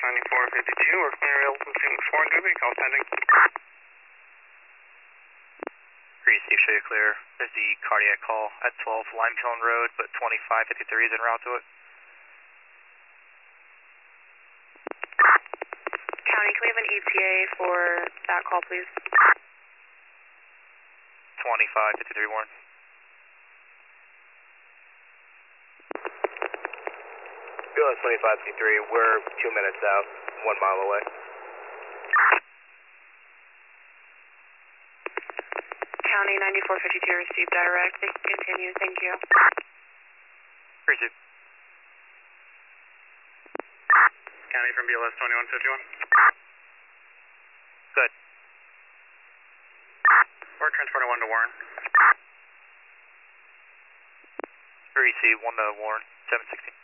9452, we're clear Elton Foreign Derby, call pending. Greece, Steve, show you clear. There's the cardiac call at 12 Limecone Road, but 2553 is en route to it. County, can we have an ETA for that call, please? 2553 Warren. BLS 2553, we're 2 minutes out, 1 mile away. County 9452 received direct. They can continue, thank you. Greece, Steve. County from BLS 2151. Good. We're transporting 1 to Warren. Greece, Steve, 1 to Warren, 716.